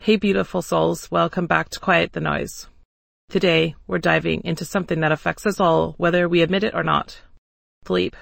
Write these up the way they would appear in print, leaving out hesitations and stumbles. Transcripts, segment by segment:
Hey beautiful souls, welcome back to Quiet the Noise. Today, we're diving into something that affects us all, whether we admit it or not. Sleep.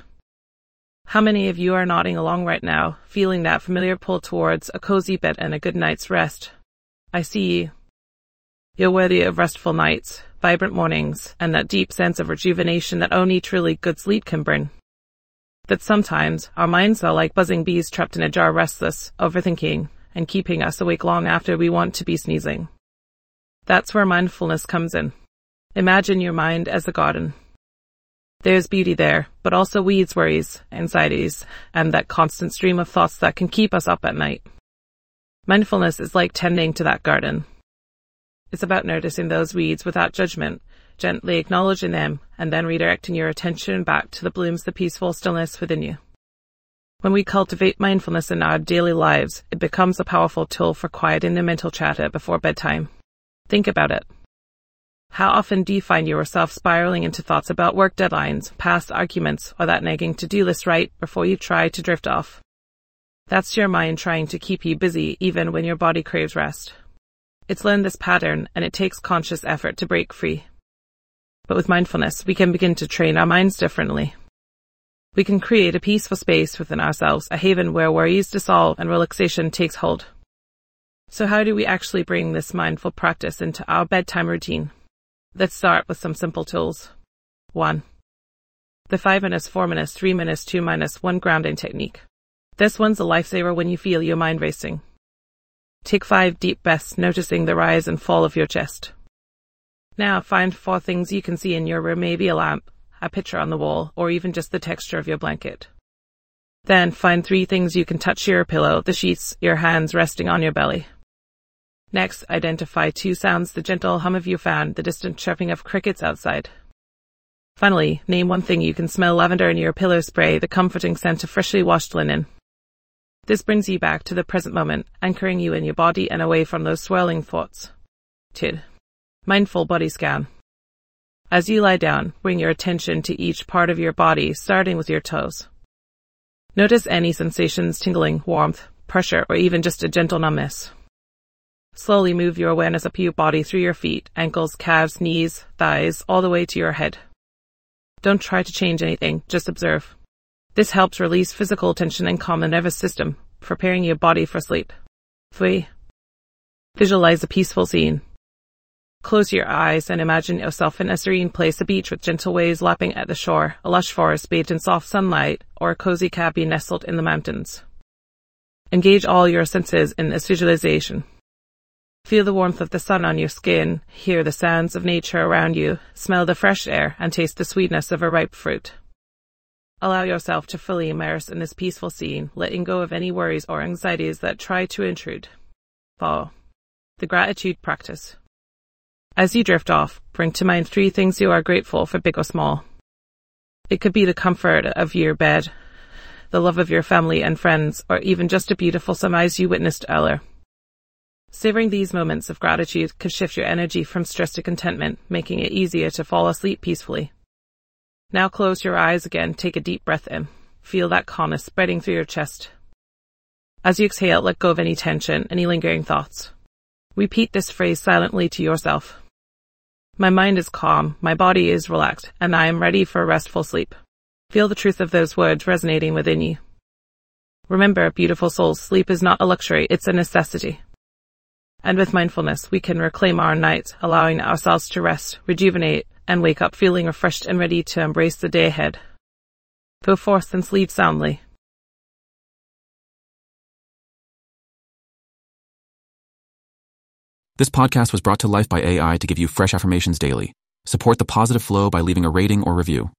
How many of you are nodding along right now, feeling that familiar pull towards a cozy bed and a good night's rest? I see you. You're worthy of restful nights, vibrant mornings, and that deep sense of rejuvenation that only truly good sleep can bring. But sometimes, our minds are like buzzing bees trapped in a jar, restless, overthinking, and keeping us awake long after we want to be sneezing. That's where mindfulness comes in. Imagine your mind as a garden. There's beauty there, but also weeds, worries, anxieties, and that constant stream of thoughts that can keep us up at night. Mindfulness is like tending to that garden. It's about noticing those weeds without judgment, gently acknowledging them, and then redirecting your attention back to the blooms, the peaceful stillness within you. When we cultivate mindfulness in our daily lives, it becomes a powerful tool for quieting the mental chatter before bedtime. Think about it. How often do you find yourself spiraling into thoughts about work deadlines, past arguments, or that nagging to-do list right before you try to drift off? That's your mind trying to keep you busy even when your body craves rest. It's learned this pattern, and it takes conscious effort to break free. But with mindfulness, we can begin to train our minds differently. We can create a peaceful space within ourselves, a haven where worries dissolve and relaxation takes hold. So how do we actually bring this mindful practice into our bedtime routine? Let's start with some simple tools. 1. The 5 minutes, 4 minutes, 3 minutes, 2 minus 1 grounding technique. This one's a lifesaver when you feel your mind racing. Take 5 deep breaths, noticing the rise and fall of your chest. Now find 4 things you can see in your room, maybe a lamp, a picture on the wall, or even just the texture of your blanket. Then find 3 things you can touch: your pillow, the sheets, your hands resting on your belly. Next, identify 2 sounds: the gentle hum of your fan, the distant chirping of crickets outside. Finally, name 1 thing you can smell: lavender in your pillow spray, the comforting scent of freshly washed linen. This brings you back to the present moment, anchoring you in your body and away from those swirling thoughts. 2. Mindful body scan. As you lie down, bring your attention to each part of your body, starting with your toes. Notice any sensations: tingling, warmth, pressure, or even just a gentle numbness. Slowly move your awareness up your body through your feet, ankles, calves, knees, thighs, all the way to your head. Don't try to change anything, just observe. This helps release physical tension and calm the nervous system, preparing your body for sleep. 3. Visualize a peaceful scene. Close your eyes and imagine yourself in a serene place: a beach with gentle waves lapping at the shore, a lush forest bathed in soft sunlight, or a cozy cabin nestled in the mountains. Engage all your senses in this visualization. Feel the warmth of the sun on your skin, hear the sounds of nature around you, smell the fresh air, and taste the sweetness of a ripe fruit. Allow yourself to fully immerse in this peaceful scene, letting go of any worries or anxieties that try to intrude. 4. The gratitude practice. As you drift off, bring to mind 3 things you are grateful for, big or small. It could be the comfort of your bed, the love of your family and friends, or even just a beautiful sunrise you witnessed earlier. Savoring these moments of gratitude could shift your energy from stress to contentment, making it easier to fall asleep peacefully. Now close your eyes again, take a deep breath in. Feel that calmness spreading through your chest. As you exhale, let go of any tension, any lingering thoughts. Repeat this phrase silently to yourself. My mind is calm, my body is relaxed, and I am ready for a restful sleep. Feel the truth of those words resonating within you. Remember, beautiful souls, sleep is not a luxury, it's a necessity. And with mindfulness, we can reclaim our nights, allowing ourselves to rest, rejuvenate, and wake up feeling refreshed and ready to embrace the day ahead. Go forth and sleep soundly. This podcast was brought to life by AI to give you fresh affirmations daily. Support the positive flow by leaving a rating or review.